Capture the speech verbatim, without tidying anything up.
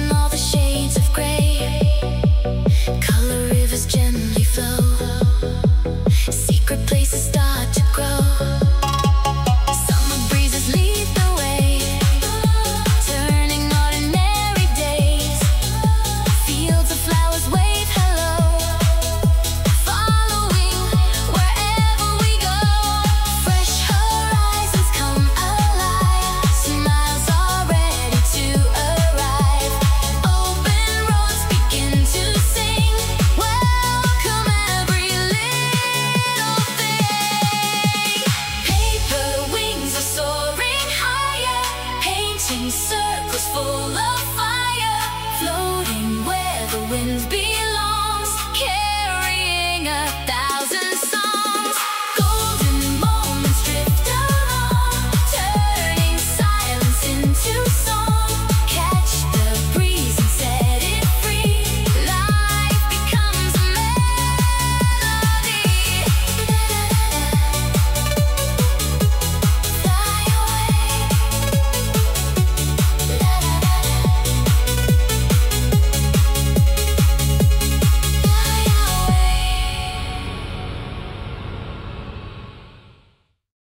in all the shades of gray. Color rivers gently flow. Secret places start to grow. Summer breezes lead the way, turning ordinary days. Fields of flowers wave hello, following wherever we go. Fresh horizons come alive, smiles are ready to arrive. Open roads begin to sing, welcome every little thing. Paper wings are soaring higher, painting circles full of fire, floating where the winds beat.